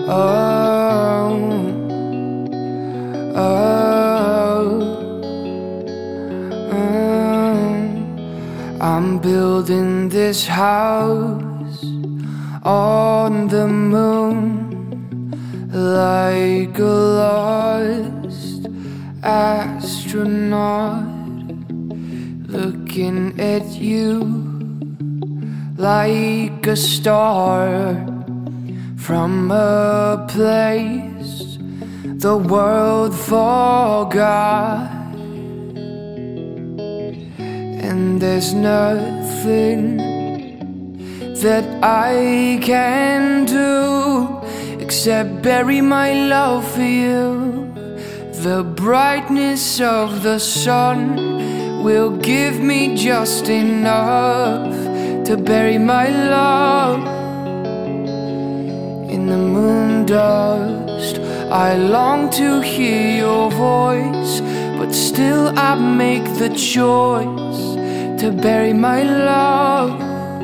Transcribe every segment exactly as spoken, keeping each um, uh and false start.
Oh, oh, oh. I'm building this house on the moon like a lost astronaut, looking at you like a star from a place the world forgot. And there's nothing that I can do except bury my love for you. The brightness of the sun will give me just enough to bury my love. In the moon dust, I long to hear your voice, but still I make the choice to bury my love.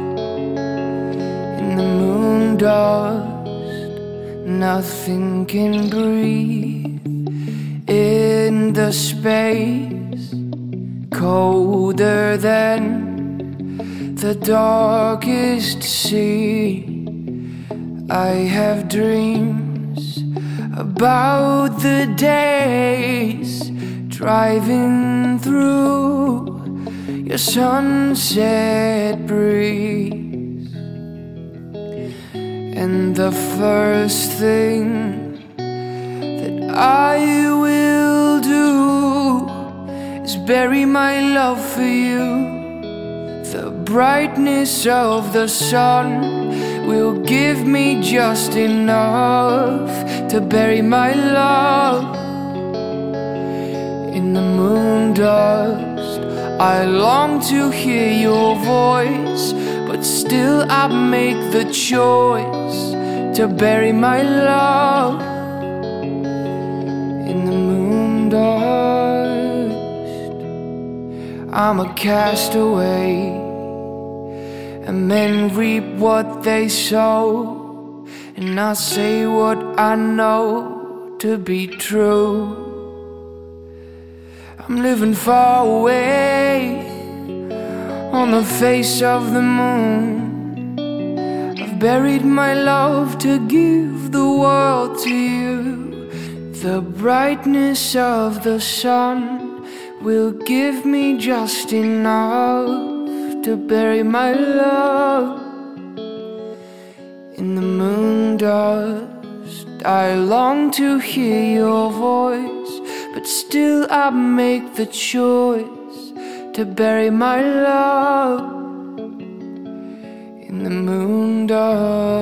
In the moon dust, nothing can breathe in the space colder than the darkest sea. I have dreams about the days driving through your sunset breeze. And the first thing that I will do is bury my love for you. The brightness of the sun will give me just enough to bury my love. In the moon dust, I long to hear your voice, but still I make the choice to bury my love. In the moon dust, I'm a castaway, and men reap what they sow, and I say what I know to be true. I'm living far away on the face of the moon. I've buried my love to give the world to you. The brightness of the sun will give me just enough to bury my love. In the moon dust, I long to hear your voice, but still I make the choice to bury my love. In the moon dust.